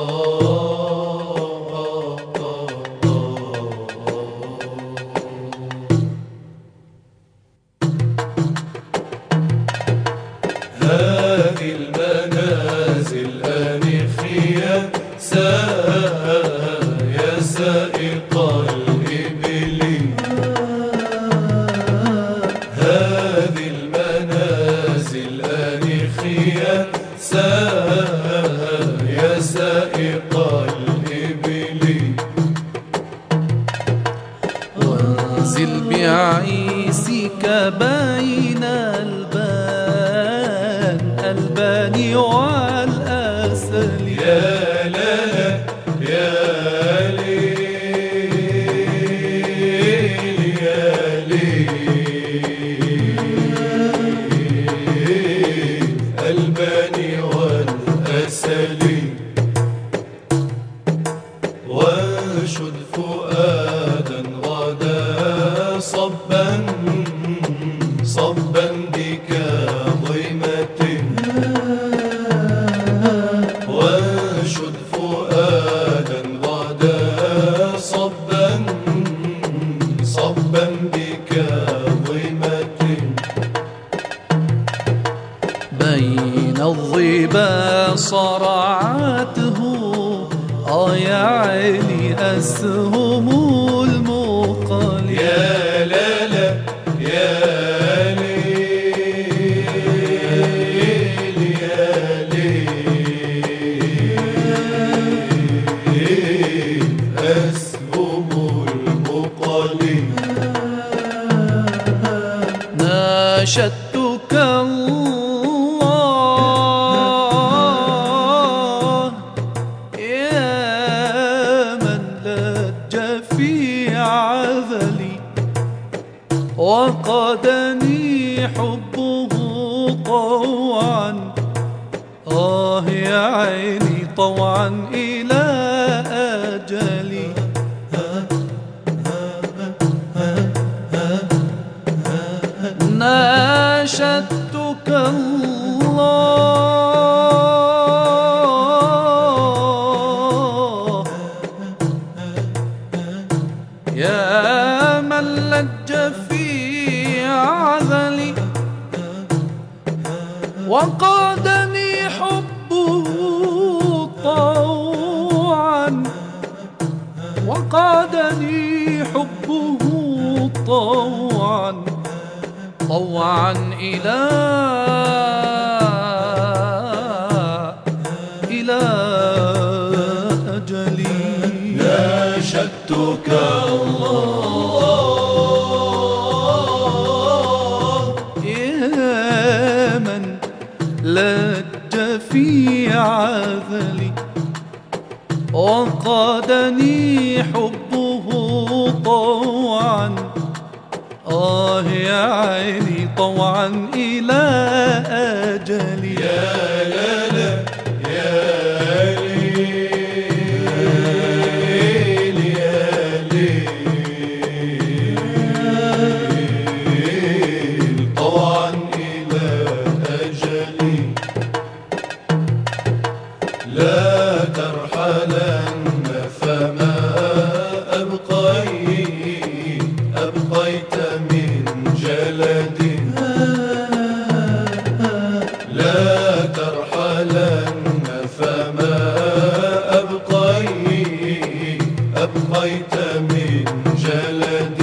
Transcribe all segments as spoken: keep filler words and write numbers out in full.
هذه المنازل آنخية يا سائق الإبل. هذه المنازل آنخية يا سائق الإبل. وانزل بعيسك بين البان البان والأسل. يا لالا يا ليل يا ليل البان والأسل. وانشد فؤادا غدا صبا صبا بكاظمة. وانشد فؤادا غدا صبا صبا بكاظمة. بين الظبا صرعته آه يا عيني أسهم المقال. يا لالا يا ليل يا ليل أسهم المقال. ناشدتك الله يا من لج في عذلي وقادني حبه طوعا آه يا عيني طوعا إلى أجلي. ناشدتك الله يا من لج في عذلي وقادني حبه طوعا وقادني حبه طوعا طوعا إلى إلى أجلي. ناشدتك الله يا من لج في عذلي وقادني حبه طوعا آه يا عيني طوعا إلى أجلي. يا لالا يا ليل يا ليل طوعا إلى أجلي. لا ترحلن فما أبقيت أبقيت من جلد. لا ترحلن فما أبقيت أبقيت من جلد.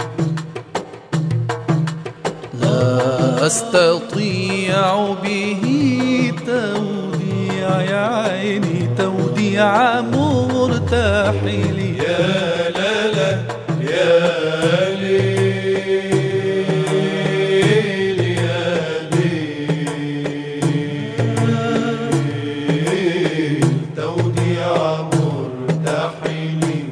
لا أستطيع به توديع يا عيني توديع مرتحلي. يا لالا يا ليل يا ليل توديع مرتحلي.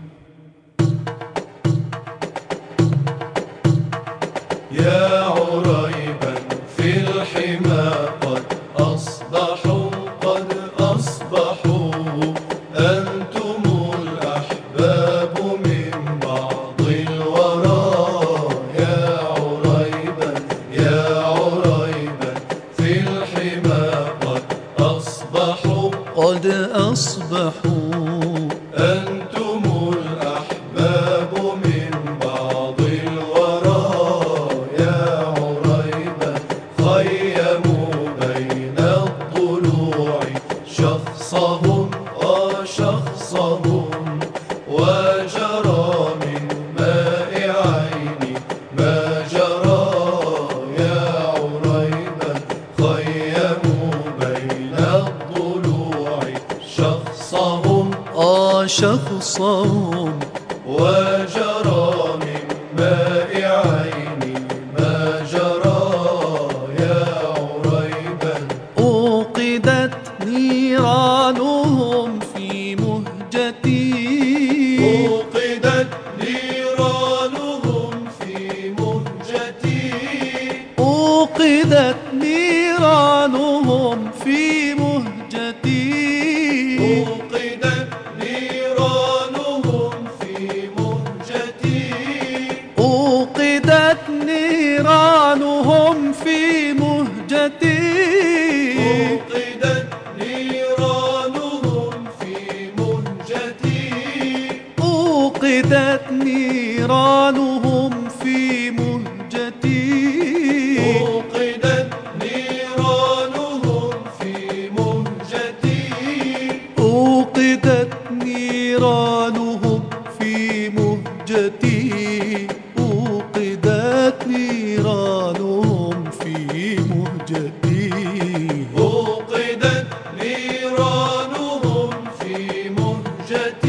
يا عريبا في الحمى قد أصبحوا قد أصبحوا أنتم الأحباب من بعض الورى. يا عريبا يا عريبا في الحمى قد أصبحوا قد أصبحوا. أنتم الأحباب من بعض الورى يا عريبا، خيموا بين الضلوع شخصهم وشخصهم، وجرى من ماء عيني ما جرى يا عريبا، خيموا بين الضلوع شخصهم آه شخصهم، وجرى من ماء عيني ما جرى يا عريبا. أوقدت نيرانهم في مهجتي، أوقدت نيرانهم في مهجتي، أوقدت نيرانهم في مهجتي، أوقدت نيرانهم في مهجتي، أوقدت نيرانهم في مهجتي، أوقدت نيرانهم في مهجتي، أوقدت نيرانهم في مهجتي، أوقدت نيرانهم في مهجتي، أوقدت نيرانهم في مهجتي، أوقدت نيرانهم في مهجتي، أوقدت نيرانهم في مهجتي.